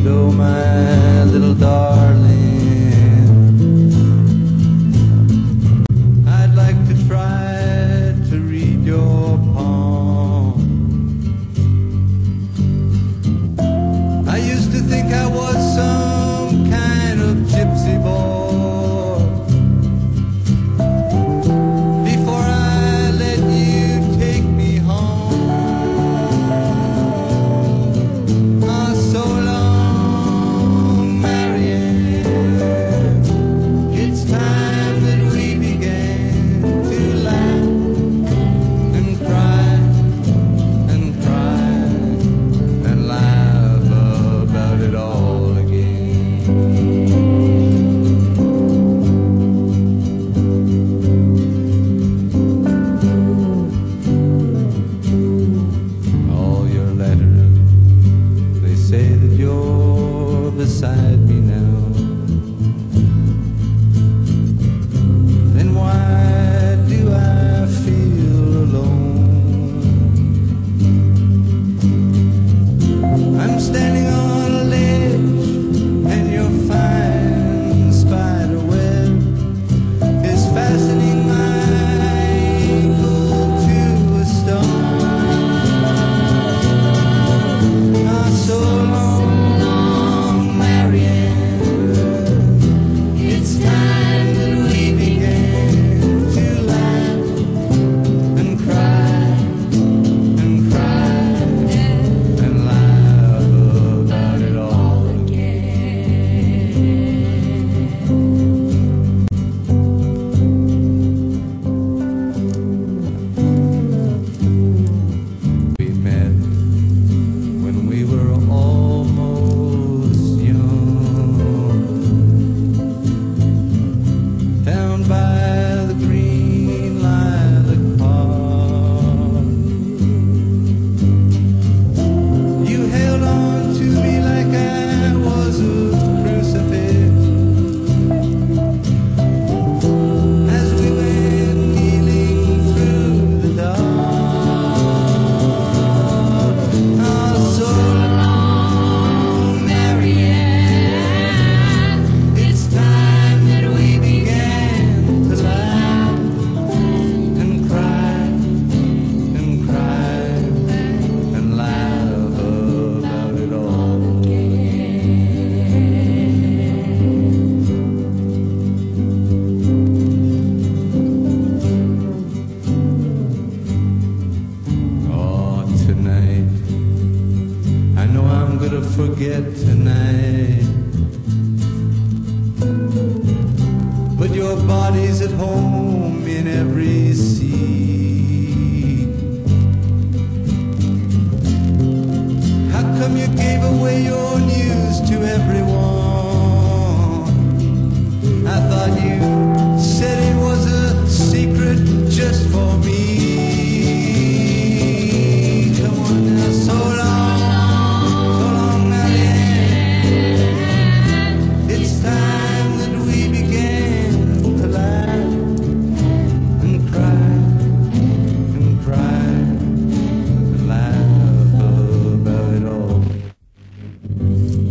Oh, my little darling, I'd like to try to read your palm. I used to think I was some kind of gypsy boy before I let you take me home. Ah, so long, Marianne. It's time that we began to laugh and cry and cry and laugh about it all again. All your letters, they say that you're beside me now. Then why do I feel alone? I'm standing on a ledge and your fine spider web is fastening my ankle to a stone. Ah, so long, Marianne. It's time that we began to laugh and cry and cry and laugh about it all again. We met when we were almost young, down by the green lilac park. You held on to me like I was a crucifix as we went kneeling through the dark. Ah, so long, Marianne. It's time that we began to laugh and cry and cry and laugh about it all Oh, tonight, I know I'm gonna forget tonight, but your body's at home in every sea. How come you gave away your news to everyone? I thought you said it was a secret just for me. Come on now, so long, Marianne. It's time that we began to laugh and cry and cry and laugh about it all.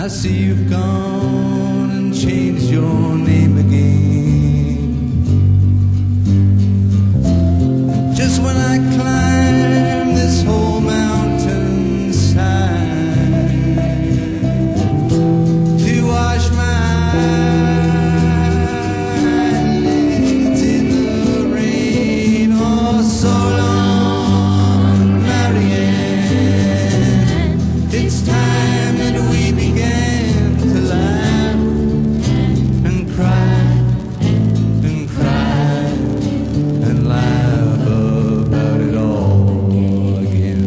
I see you've gone and changed your name again. Just when I climb this whole mountainside to wash my eyelids in the rain, oh so long, Marianne, it's time that we began to laugh and cry and cry and laugh about it all again.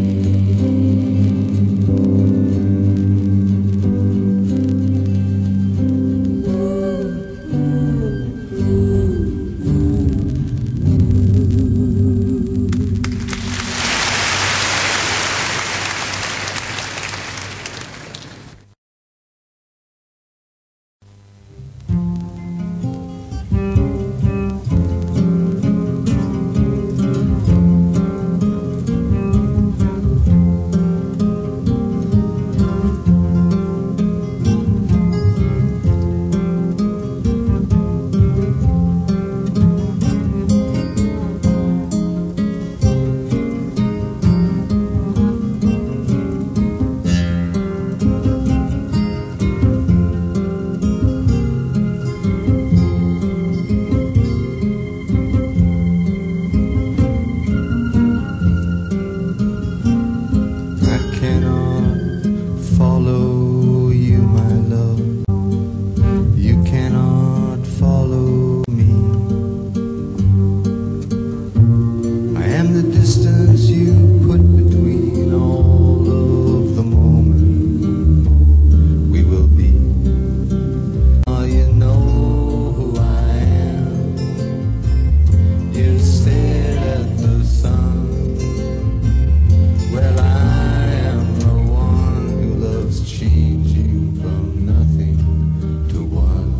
I cannot follow you, my love. You cannot follow me. I am the distance you put between all of the moment we will be. Oh, you know who I am. You stare at the sun. Well, I am the one who loves changing from nothing to one.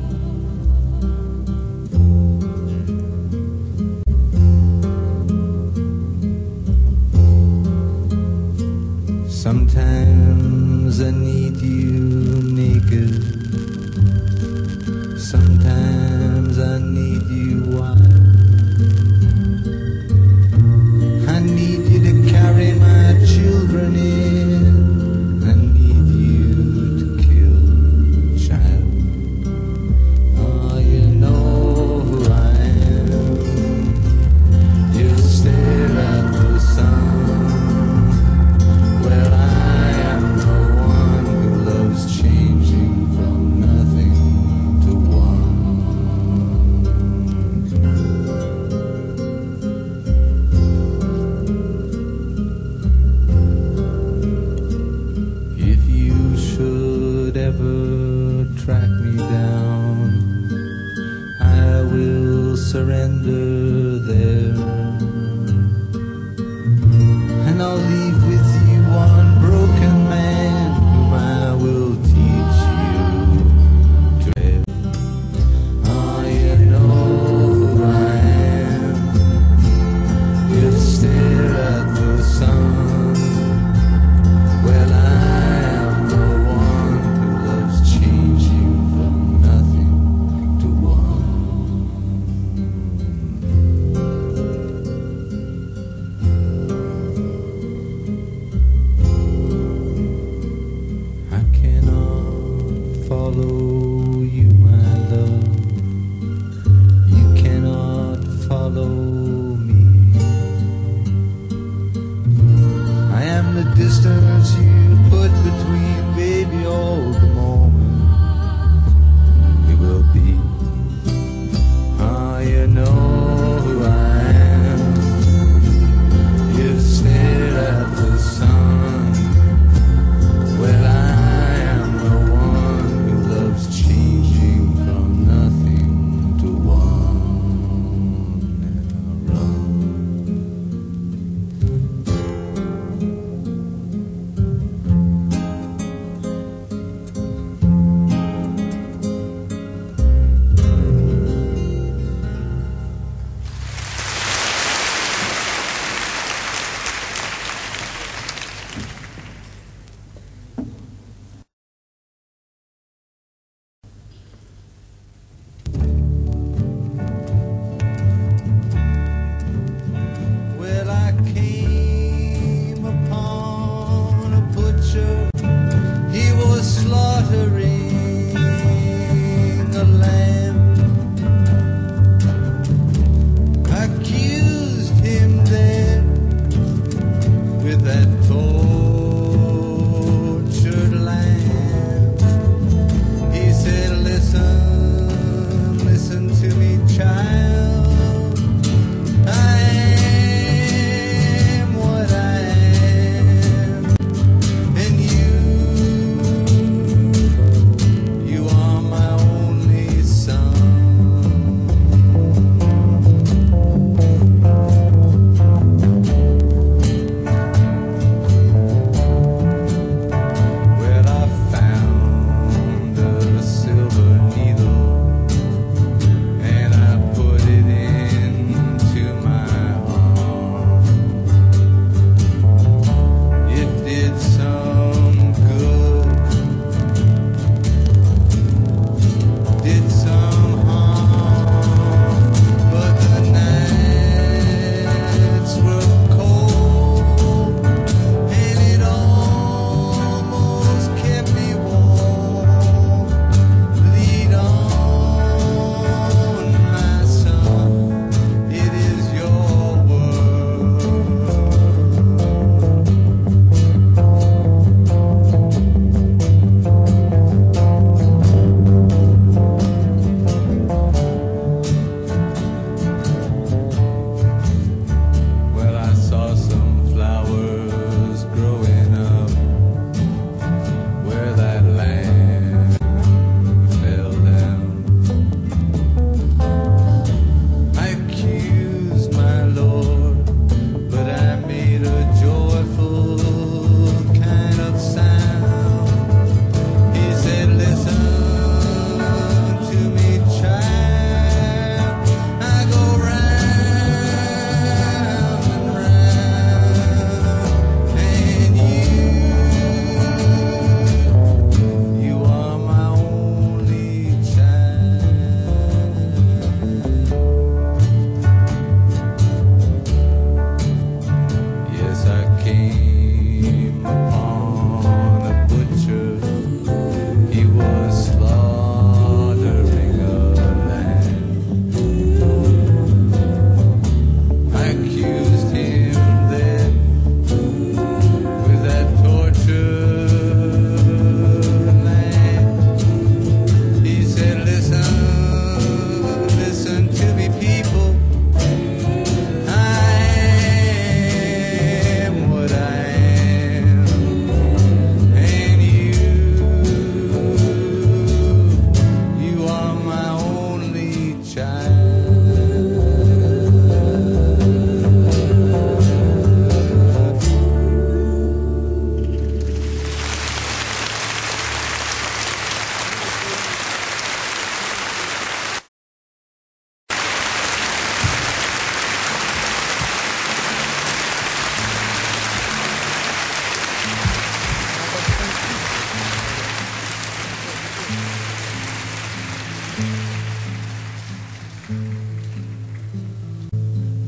Sometimes I need you naked. Sometimes I need you wild. I need you to carry my children in. I need you to kill a child. Oh, you know who I am. You stare at the sun. Well, I am the one who loves changing from nothing to one. If you should ever track me down, I will surrender there, and I'll leave with you one broken man whom I will teach you to live. Oh, you know who I am. You stare at the sun. Well, I am the one who loves changing from nothing to one. I cannot follow you, my love. You cannot follow me. I am the distance you put between, baby, all the moment we will be. Oh, you know who I am. You stare at the sun. Well, I am the one who loves changing from nothing to one. Now run.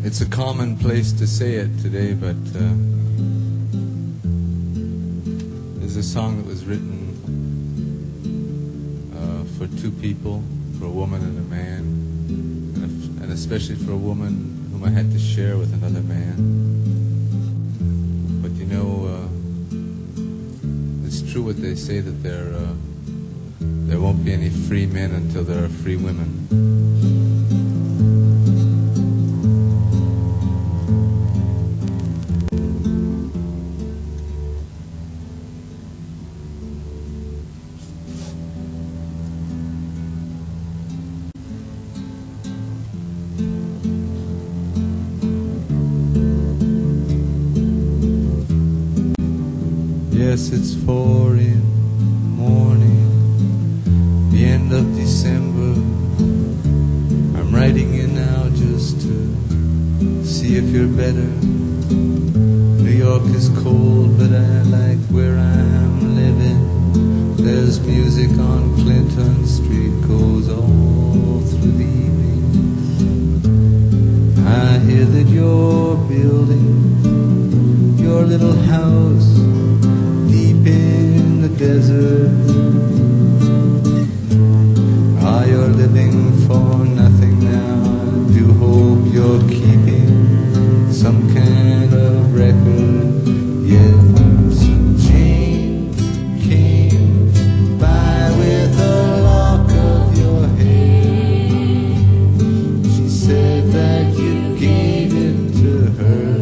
It's a common place to say it today, but there's a song that was written for two people, for a woman and a man, and especially for a woman whom I had to share with another man. But you know, it's true what they say, that there won't be any free men until there are free women. Yes, it's 4 in the morning, the end of December. I'm writing you now just to see if you're better. New York is cold, but I like where I'm living. There's music on Clinton Street, goes all through the evenings. I hear that you're building your little house in the desert. Ah, you're living for nothing now. I do hope you're keeping some kind of record. Yes, Jane came by with a lock of your hair. She said that you gave it to her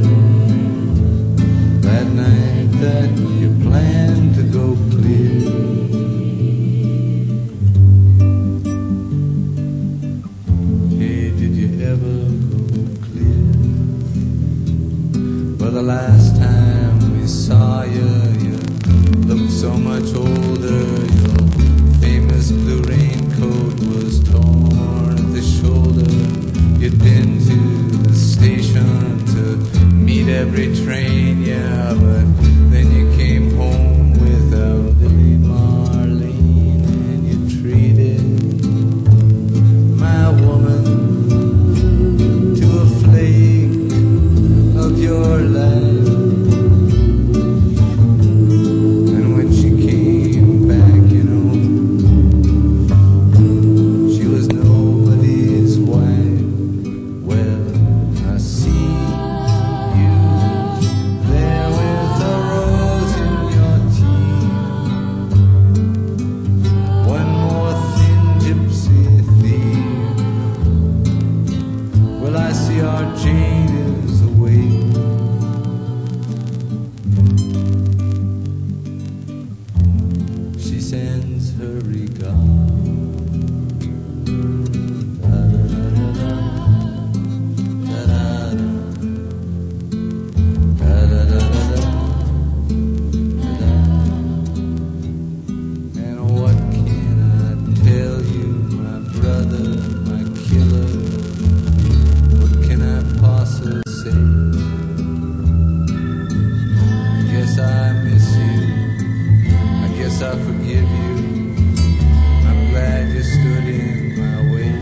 that night that you planned to go clear. Hey, did you ever go clear? Well, the last time we saw you, you looked so much older. Your famous blue raincoat was torn at the shoulder. You'd been to the station to meet every train, yeah, but then you came home without Lily Marlene, and you treated my woman to a flake of your life. And when she came back, you know, she was nobody's wife. Well, I see you there with a rose in your teeth, one more thin gypsy thief. Well, I see our Jane is awake. She sends her regard. And what can I tell you, my brother, my killer? What can I possibly say? Guess I miss you. I guess I forgive you. I'm glad you stood in my way.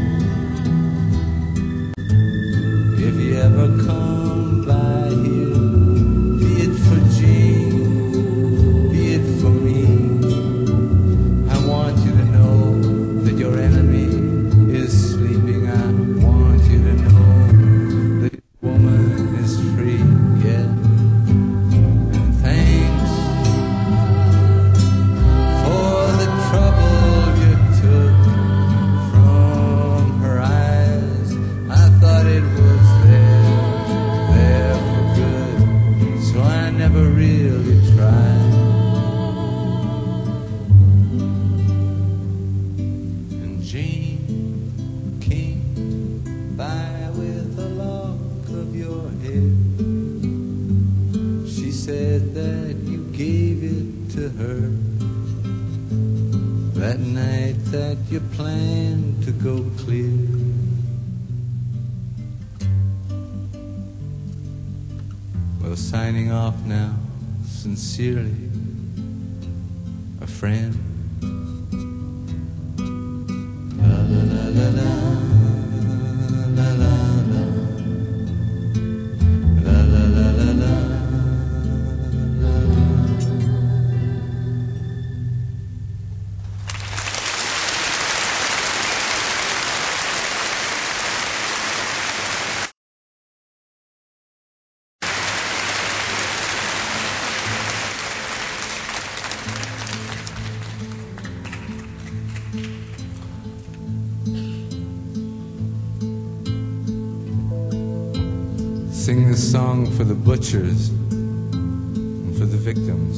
If you ever come by here, be it for Jane, be it for me, I want you to know that your enemy is sleeping. I want you to know that your woman is free, yeah. And thanks for the trouble you took from her eyes. I thought it was there for good, so I never really tried. And Jane came by with a lock of your hair. She said that you gave it to her that night that you planned to go clear. Well, signing off now, sincerely, a friend. La la la la la la la la. sing this song for the butchers and for the victims.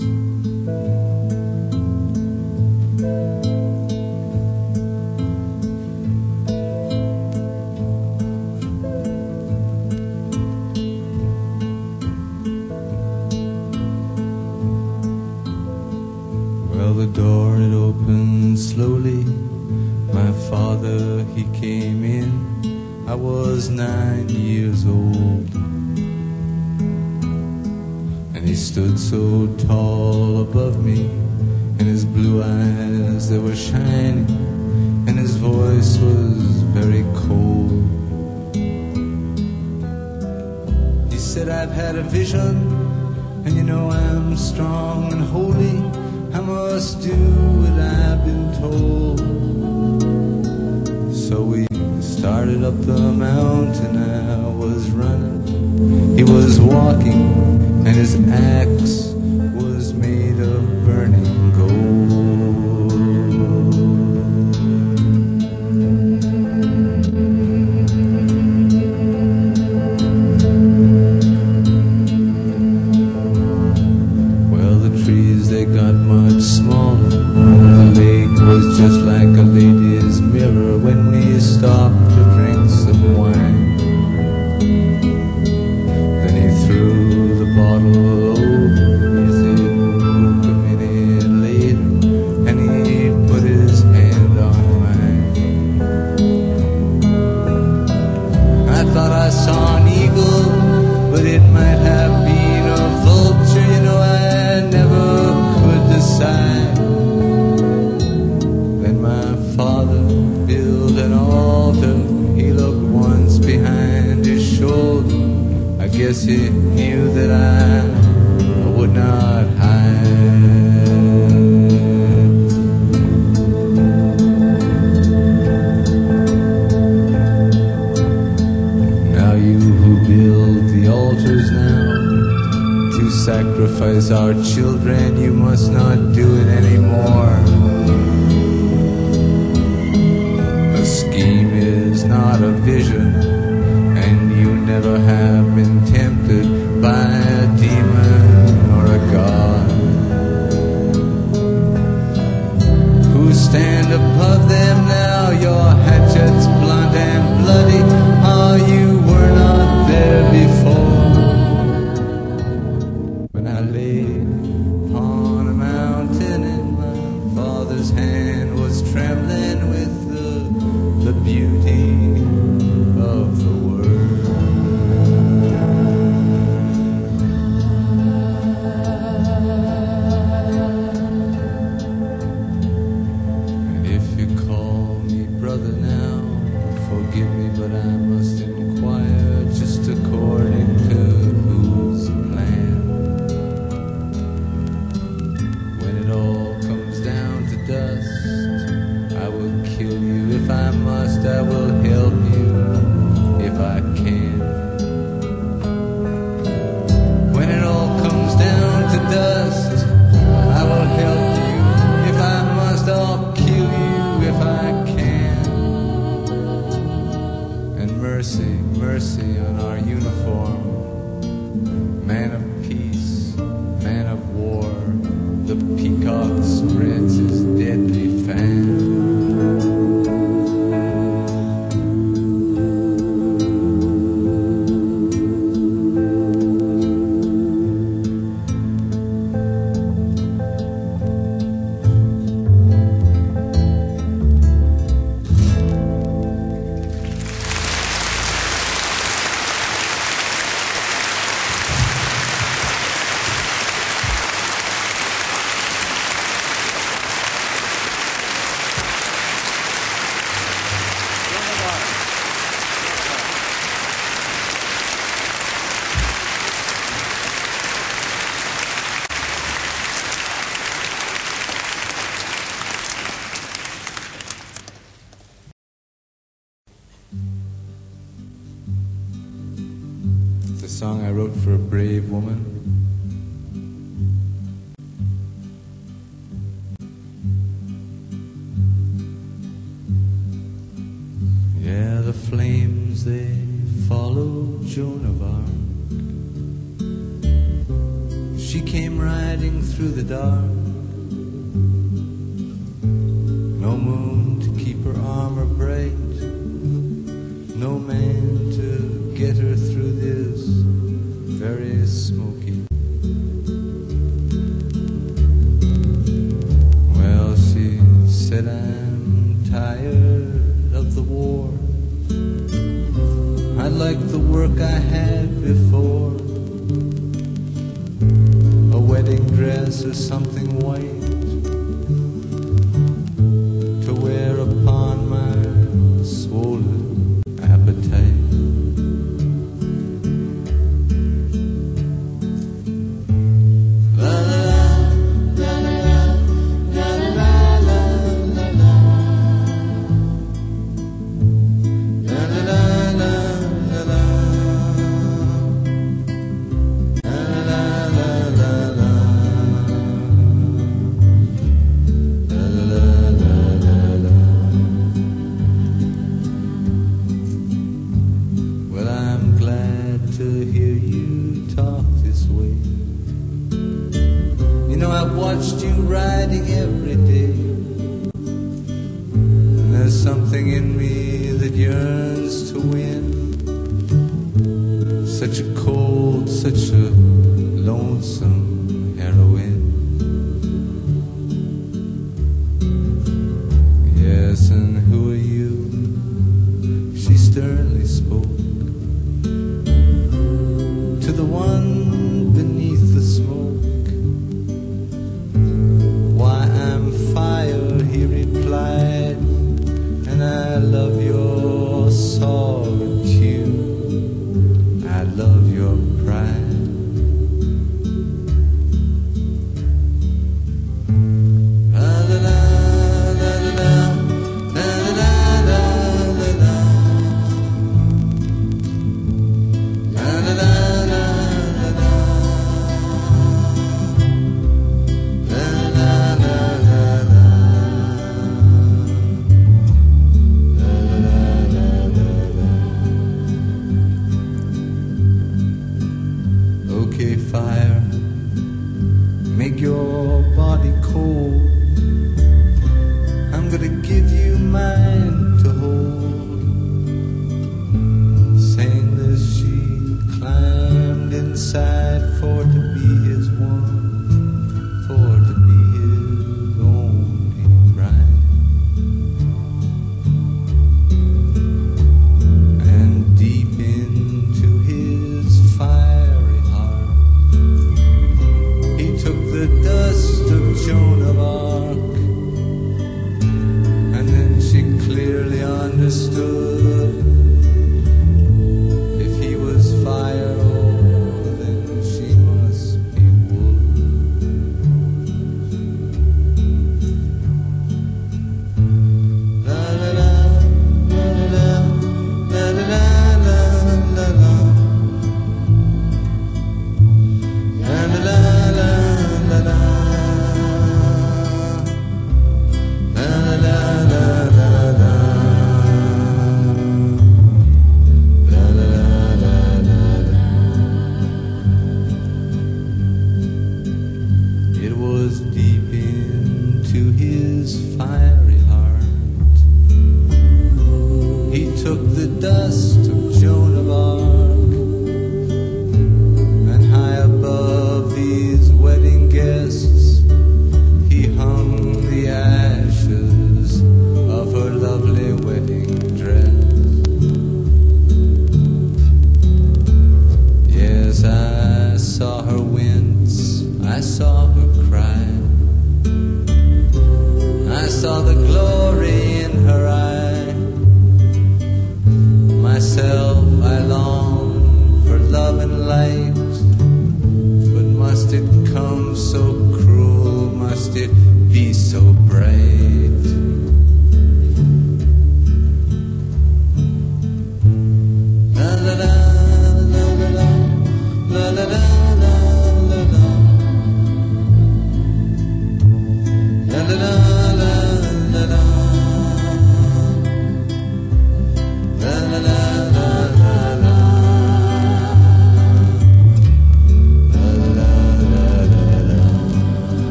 Well, the door it opened slowly. My father, he came in. I was 9 years old, and he stood so tall above me, and his blue eyes, they were shining, and his voice was very cold. He said, I've had a vision, and you know I'm strong and holy. I must do what I've been told. So we started up the mountain, I was running, he was walking, and his axe was made of burning gold. Well, the trees, they got much smaller, the lake was just like a lady's mirror when we stopped to drink some wine. Then he threw the bottle over, he said, look a minute later, and he put his hand on mine. I thought I saw an eagle, but it might have been a vulture, you know, I never could decide. Then my father built an altar, he looked once behind his shoulder. I guess he knew that I would not hide. Now you who build the altars now to sacrifice our children, you must not do it anymore. A scheme is not a vision, and you never have been tempted by a demon or a god who stand above them now. Your hatchets blunt and bloody, oh, you were not there before. When I lay upon a mountain and my father's hand was trembling with the beauty of the word. And if you call me brother now, forgive me, but I must inquire just according to whose plan. When it all comes down to dust, I will kill you if I must, I will help you if I can. When it all comes down to dust, I will help you if I must, I'll kill you if I can. And mercy, mercy on our uniform, man of peace, man of war, the peacock spreads his deadly fan. It's a song I wrote for a brave woman. Yeah, the flames, they follow Joan of Arc. through the dark. No moon to keep her armor bright. No man to get her through this very smoky. Well, she said, I'm tired of the war. I like the work I had before. A wedding dress or something white to wear upon my swollen appetite.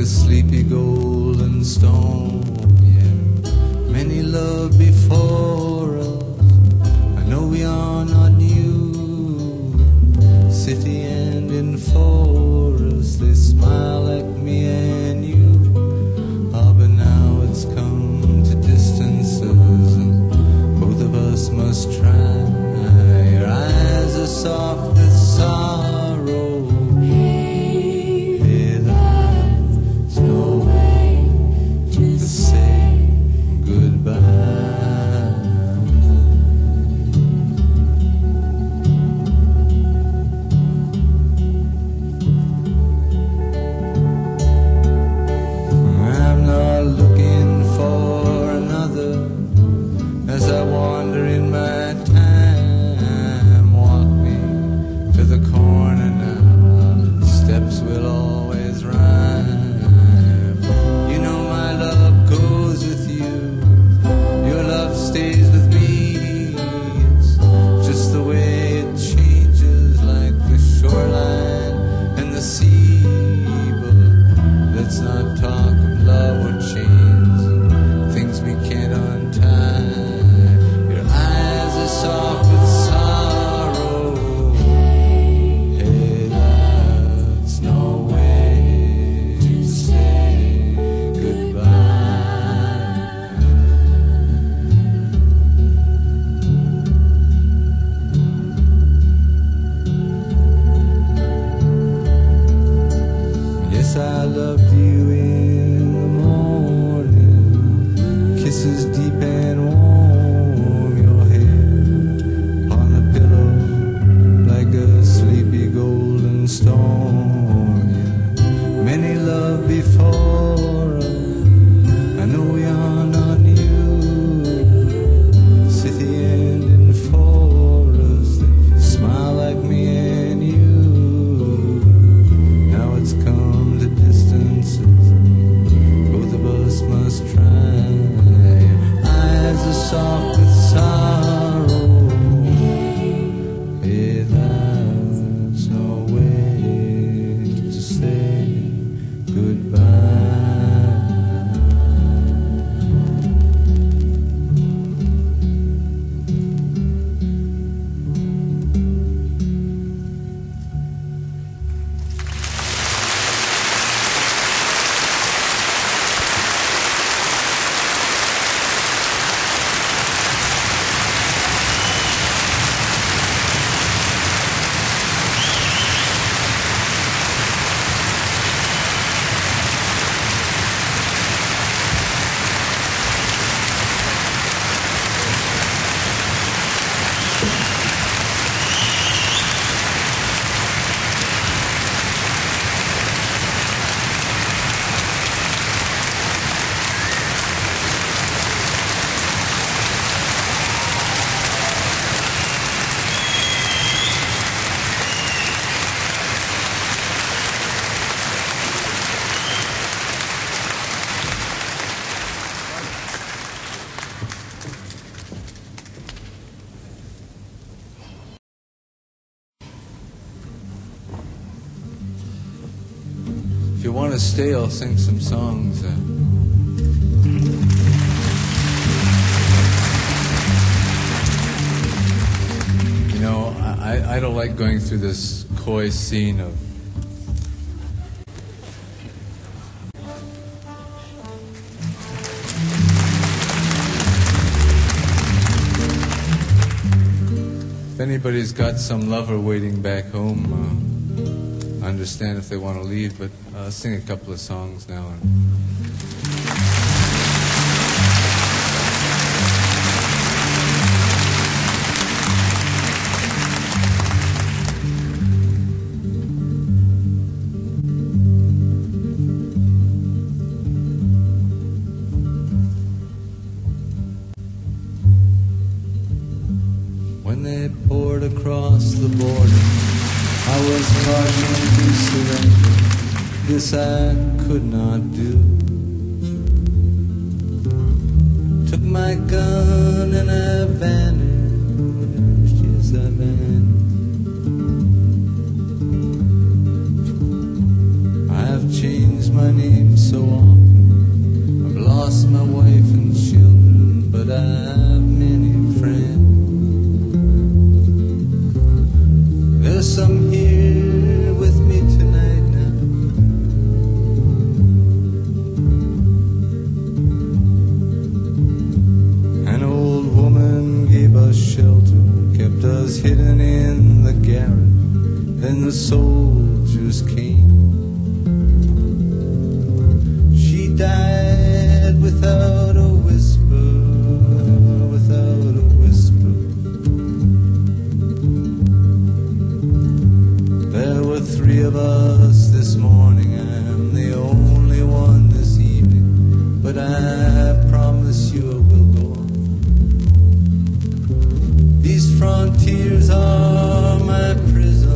a sleepy golden storm. Yeah, many love before us. I know we are not new. City and in forest, they smile like me and you. Ah, but now it's come to distances, and both of us must try. Your eyes are soft with sorrow. Hey, there's no way to say goodbye. I'm not looking for another as I wander in my time. Walk me to the corner now, the steps will always rhyme. You know my love goes with you, your love stays with me. It's just the way it changes, like the shoreline and the sea. But let's not talk of love or chains, things we can't untie. Your eyes are soft with sorrow. Hey, that's no way to say goodbye. Yes, I loved you in the morning, kisses deep and warm, your head on the pillow like a sleepy golden storm. Yeah, many love before us. I know we are not new. City and in forest, they smile like me and you. Now it's come to distances, both of us must try. Eyes are soft with sorrow. Hey, that's no way to say goodbye. If you want to stay, I'll sing some songs. You know, I don't like going through this coy scene of if anybody's got some lover waiting back home, I understand if they want to leave, but I'll sing a couple of songs now. When they poured across the border, I was cautioned to surrender. This I could not do. Took my gun and I vanished. Yes, I vanished. I have changed my name died without a whisper, without a whisper. There were 3 of us this morning, I'm the only one this evening, but I promise you I will go on. These frontiers are my prison.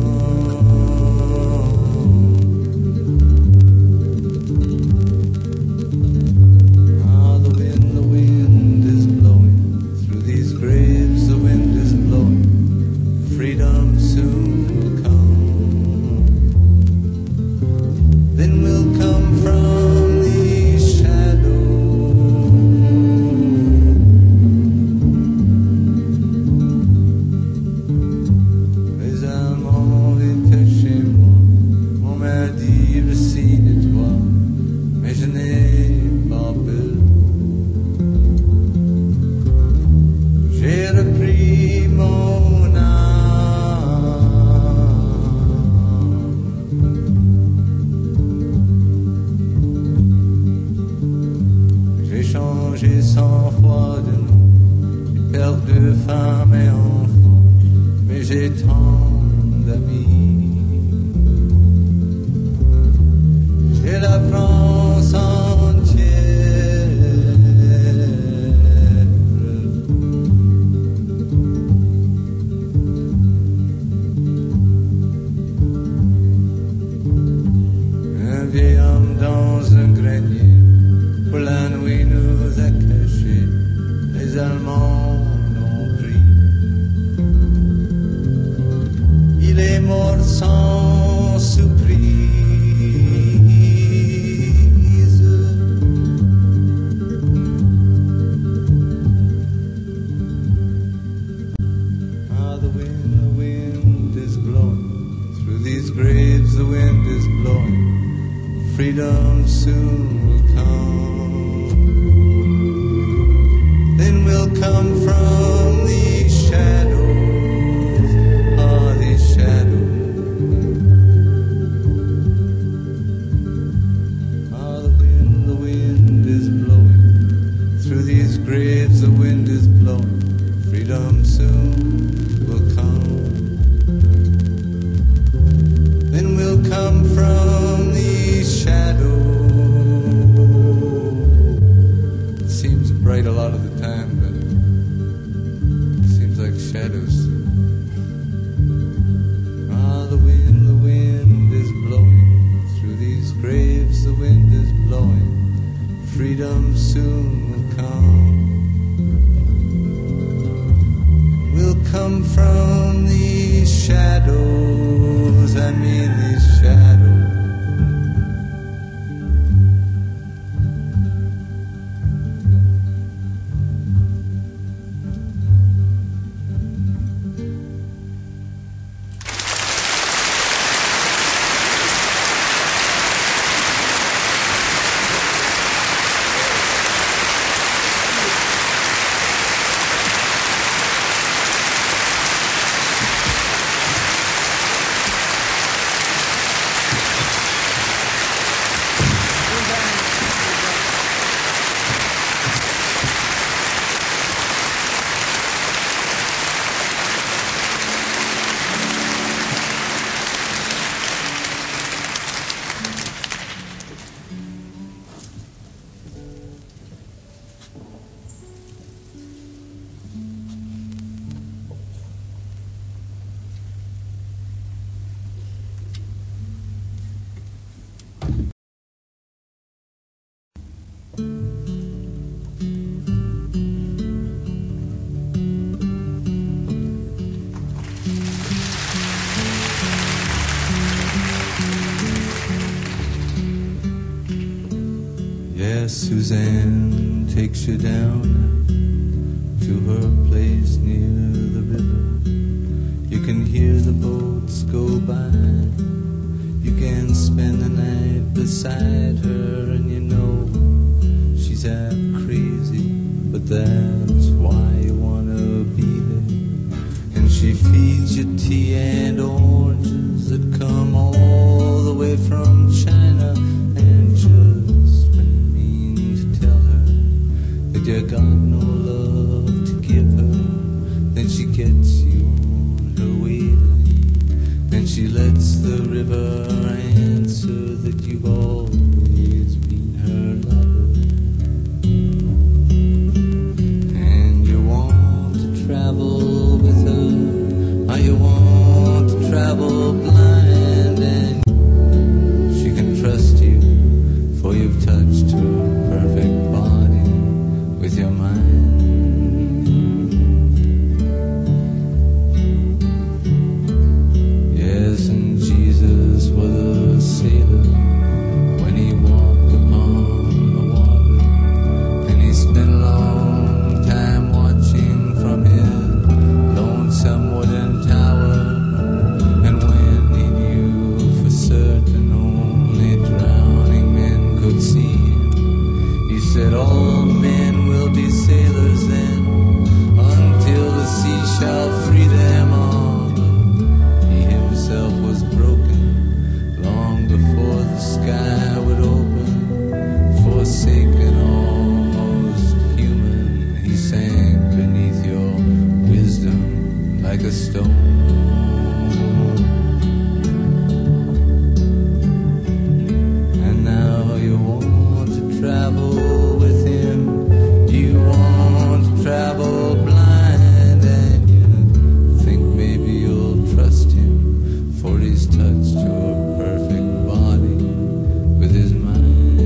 Suzanne takes you down to her place near the river. You can hear the boats go by. You can spend the night beside her, and you know she's half crazy, but that's why you wanna be there. And she feeds you tea and oranges that come all the way from China, and just when you've touched her perfect body with your mind. Yes, and Jesus was a sailor when he walked upon the water, and he spent a long time watching from his lonesome wooden tower. And when he knew for certain only drowning men could see him, he said, all men will be sailors then, until the sea shall free them all. He himself was broken long before the sky would open. Forsaken, almost human, he sank beneath your wisdom like a stone. And now you want to travel with him. You want to travel blind, and you think maybe you'll trust him, for he's touched your perfect body with his mind.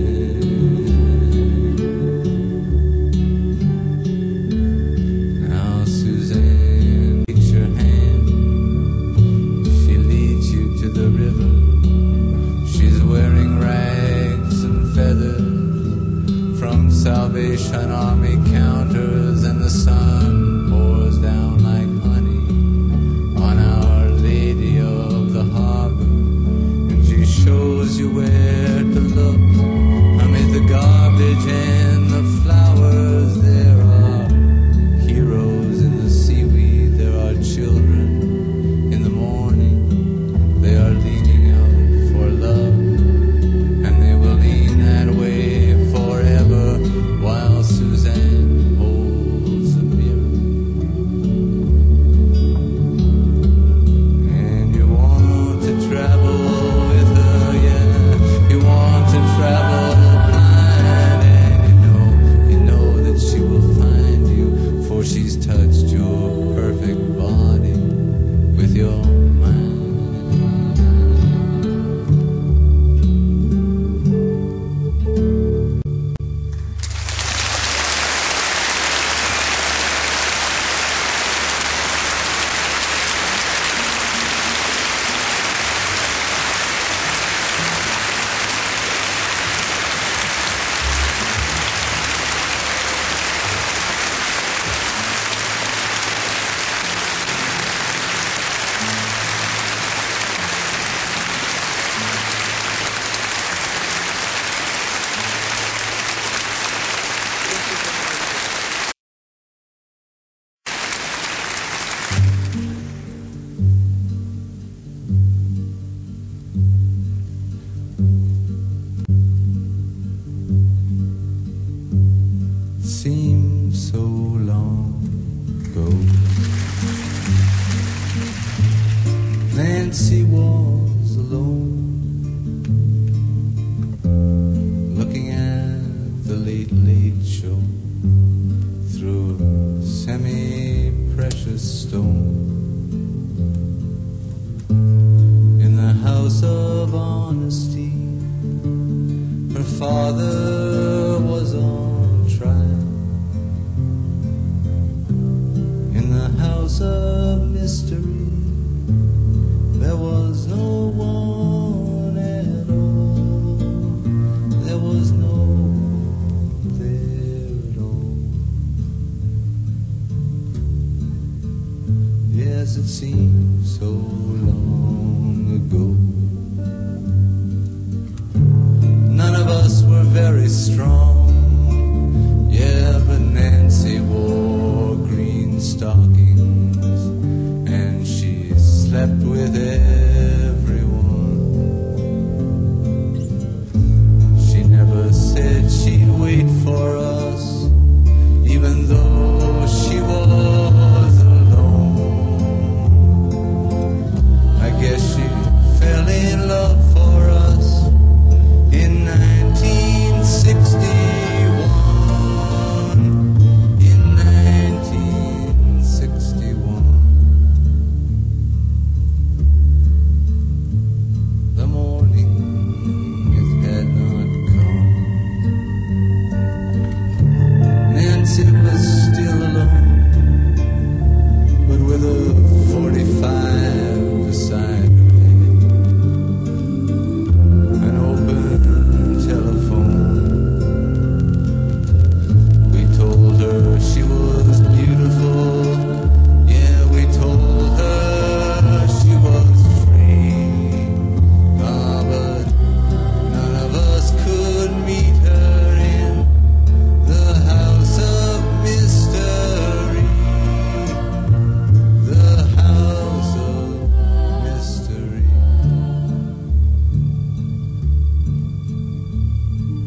Now Suzanne takes your hand, she leads you to the river. She's wearing rags and feathers from Salvation Army counters, and the sun pours down like honey on Our Lady of the Harbor, and she shows you where to look amid the garbage and the flowers. There are heroes in the seaweed, there are children in the morning. They are leaning out for love, and they will lean that way forever, while Suzanne holds the mirror. And you want to travel with her, yeah. You want to travel blind, and you know that she will find you, for she's touched your perfect body with your mind. Seems so long ago, Nancy was alone, looking at the Late Late Show through semi-precious stone. In the house of honesty, her father was on trial. In the house of mystery, there was no one at all. There was no one there at all. Yes, it seems so long ago. None of us were very strong. Yeah, but Nancy wore green stockings, and she slept with everyone. She never said she'd wait for us, even though she was alone. I guess she fell in love for us in 1961. In 1961.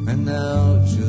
and now just